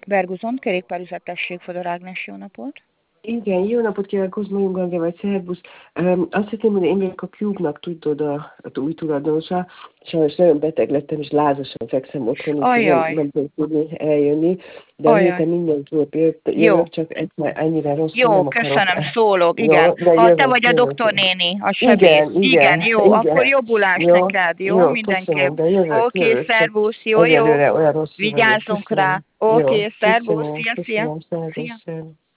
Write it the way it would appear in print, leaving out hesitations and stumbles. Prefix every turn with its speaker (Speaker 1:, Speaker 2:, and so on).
Speaker 1: Berguzon, kerékpárüzlet, tessék, Fodor Ágnes, jó napot!
Speaker 2: Igen, jó napot kívánok, Kozma Jungange vagy szervusz. Azt hiszem, hogy én vagyok a Cube-nak, tudod, a új tulajdonosa. Sajnos nagyon beteg lettem, és lázasan fekszem otthon, úgyhogy
Speaker 1: Ajaj,
Speaker 2: nem tudok tudni eljönni. De a
Speaker 1: ajaj.
Speaker 2: héten mindenképp jövök,
Speaker 1: Jó,
Speaker 2: csak egyszer ennyire rosszul
Speaker 1: jó,
Speaker 2: nem akarok.
Speaker 1: köszönöm, szólok, igen.
Speaker 2: Jó, de
Speaker 1: Ha te
Speaker 2: jövök,
Speaker 1: vagy a
Speaker 2: jövök.
Speaker 1: doktornéni, a sebész.
Speaker 2: Igen,
Speaker 1: Igen,
Speaker 2: igen,
Speaker 1: jó, akkor
Speaker 2: igen.
Speaker 1: jobbulás
Speaker 2: Jó,
Speaker 1: neked, jó,
Speaker 2: jó,
Speaker 1: mindenképp.
Speaker 2: köszönöm, de jövök,
Speaker 1: Oké,
Speaker 2: csak
Speaker 1: szervusz, jó, jó.
Speaker 2: egyelőre olyan rosszul vagyok.
Speaker 1: Vigyázzunk rá.
Speaker 2: Köszönöm. Jó,
Speaker 1: Oké, szervusz,
Speaker 2: köszönöm,
Speaker 1: szia, szia.
Speaker 2: köszönöm, szervusz,
Speaker 1: Szia.
Speaker 2: szervusz.